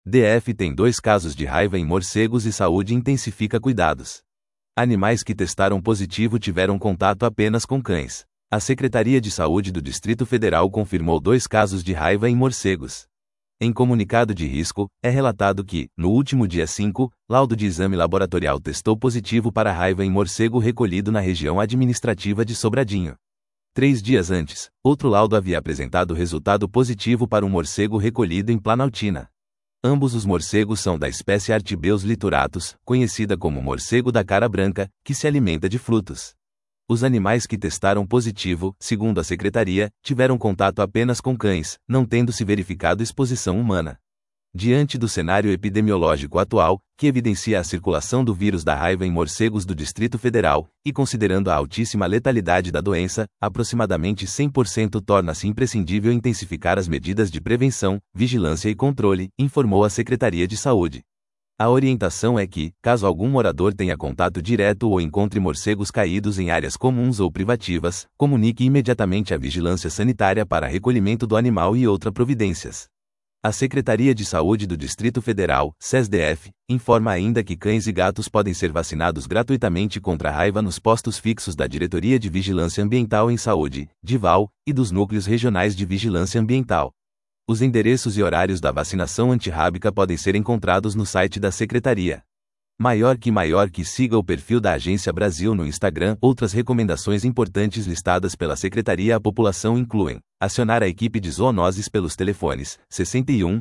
DF tem 2 casos de raiva em morcegos e saúde intensifica cuidados. Animais que testaram positivo tiveram contato apenas com cães. A Secretaria de Saúde do Distrito Federal confirmou 2 casos de raiva em morcegos. Em comunicado de risco, é relatado que, no último dia 5, laudo de exame laboratorial testou positivo para raiva em morcego recolhido na região administrativa de Sobradinho. 3 dias antes, outro laudo havia apresentado resultado positivo para um morcego recolhido em Planaltina. Ambos os morcegos são da espécie Artibeus lituratus, conhecida como morcego da cara branca, que se alimenta de frutos. Os animais que testaram positivo, segundo a secretaria, tiveram contato apenas com cães, não tendo se verificado exposição humana. Diante do cenário epidemiológico atual, que evidencia a circulação do vírus da raiva em morcegos do Distrito Federal, e considerando a altíssima letalidade da doença, aproximadamente 100% torna-se imprescindível intensificar as medidas de prevenção, vigilância e controle, informou a Secretaria de Saúde. A orientação é que, caso algum morador tenha contato direto ou encontre morcegos caídos em áreas comuns ou privativas, comunique imediatamente à Vigilância Sanitária para recolhimento do animal e outras providências. A Secretaria de Saúde do Distrito Federal, SESDF, informa ainda que cães e gatos podem ser vacinados gratuitamente contra a raiva nos postos fixos da Diretoria de Vigilância Ambiental em Saúde, DIVAL, e dos Núcleos Regionais de Vigilância Ambiental. Os endereços e horários da vacinação antirrábica podem ser encontrados no site da Secretaria. Maior que siga o perfil da Agência Brasil no Instagram. Outras recomendações importantes listadas pela Secretaria à população incluem acionar a equipe de zoonoses pelos telefones 61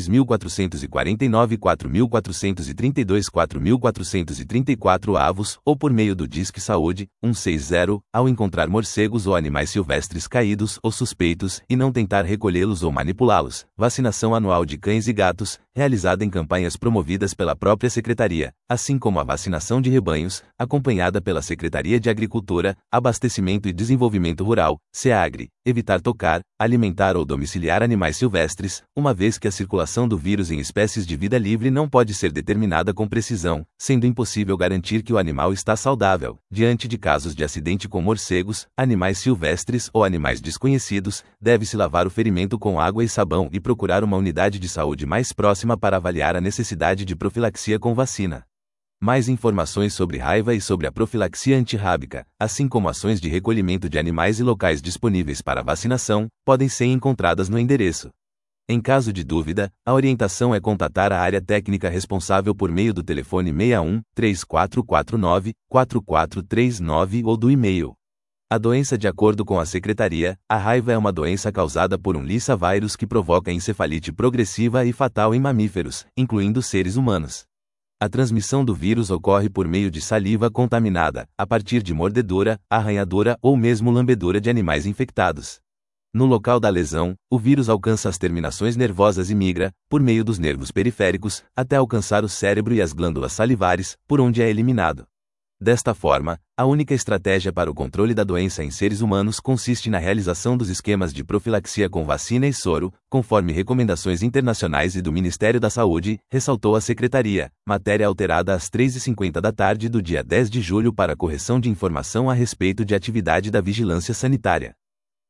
3449 4432 4434 avos ou por meio do Disque Saúde 160 ao encontrar morcegos ou animais silvestres caídos ou suspeitos e não tentar recolhê-los ou manipulá-los. Vacinação anual de cães e gatos, realizada em campanhas promovidas pela própria Secretaria, assim como a vacinação de rebanhos, acompanhada pela Secretaria de Agricultura, Abastecimento e Desenvolvimento Rural, SEAGRE. Evitar tocar, alimentar ou domiciliar animais silvestres, uma vez que a circulação do vírus em espécies de vida livre não pode ser determinada com precisão, sendo impossível garantir que o animal está saudável. Diante de casos de acidente com morcegos, animais silvestres ou animais desconhecidos, deve-se lavar o ferimento com água e sabão e procurar uma unidade de saúde mais próxima para avaliar a necessidade de profilaxia com vacina. Mais informações sobre raiva e sobre a profilaxia antirrábica, assim como ações de recolhimento de animais e locais disponíveis para vacinação, podem ser encontradas no endereço. Em caso de dúvida, a orientação é contatar a área técnica responsável por meio do telefone 61 3449 4439 ou do e-mail. A doença. De acordo com a Secretaria, a raiva é uma doença causada por um Lissa vírus que provoca encefalite progressiva e fatal em mamíferos, incluindo seres humanos. A transmissão do vírus ocorre por meio de saliva contaminada, a partir de mordedura, arranhadura ou mesmo lambedura de animais infectados. No local da lesão, o vírus alcança as terminações nervosas e migra, por meio dos nervos periféricos, até alcançar o cérebro e as glândulas salivares, por onde é eliminado. Desta forma, a única estratégia para o controle da doença em seres humanos consiste na realização dos esquemas de profilaxia com vacina e soro, conforme recomendações internacionais e do Ministério da Saúde, ressaltou a Secretaria. Matéria alterada às 3h50 da tarde do dia 10 de julho para correção de informação a respeito de atividade da vigilância sanitária.